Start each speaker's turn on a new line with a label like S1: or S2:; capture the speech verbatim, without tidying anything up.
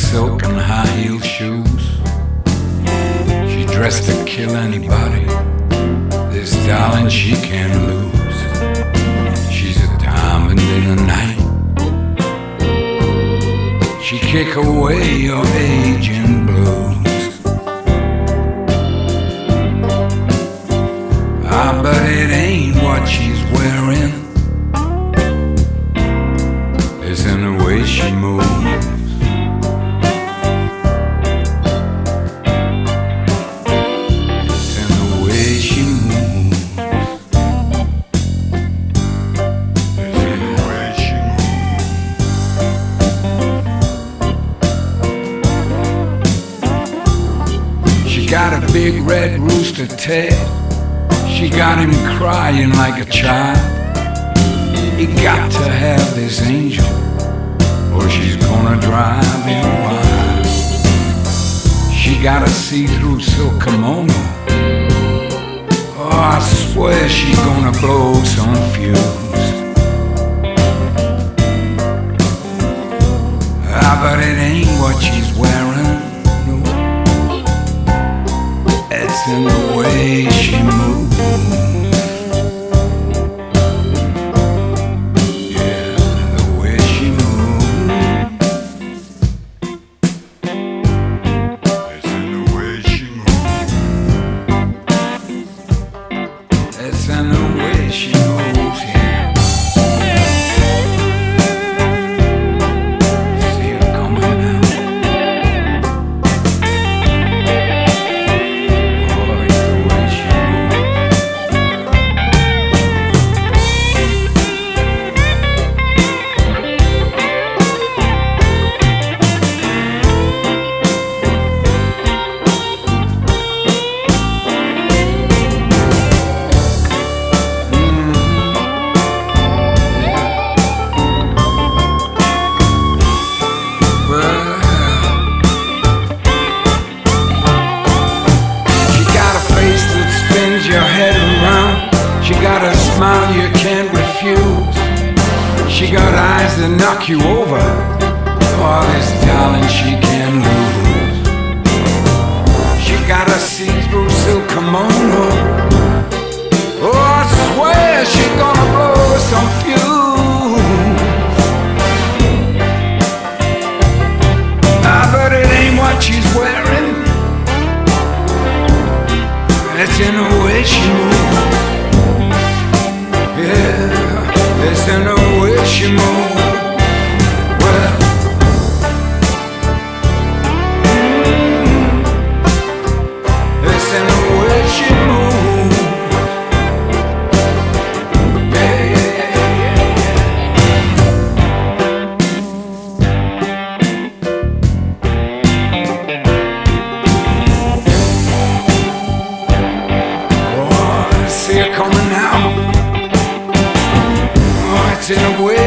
S1: silk and high-heel shoes. She dressed to kill anybody. This darling she can't lose. She's a diamond in the night. She kick away your aging blues. Ah, but it ain't what she's wearing. It's in the way she moves. It's in the way she moves. It's in the way she moves. She got a big red rooster Ted. She got him crying like a child. He got to have this angel, or she's gonna drive him wild. She got a see-through silk kimono. Oh, I swear she's gonna blow some fuse. Ah, but it ain't what she's wearing, no. It's in the way she moves. And the way she moves, yeah. See her coming now. Oh, it's the way she She got a smile you can't refuse. She got eyes that knock you over. Oh, this darling she can't lose. She got a see-through silk kimono. Oh, I swear she's gonna blow some fuse. Ah, but it ain't what she's wearing. It's in the way she moves. Yeah, it's in the way she moves. Well, mm, it's in the way she moves. Yeah, yeah, yeah. Oh, I see her coming now. In a way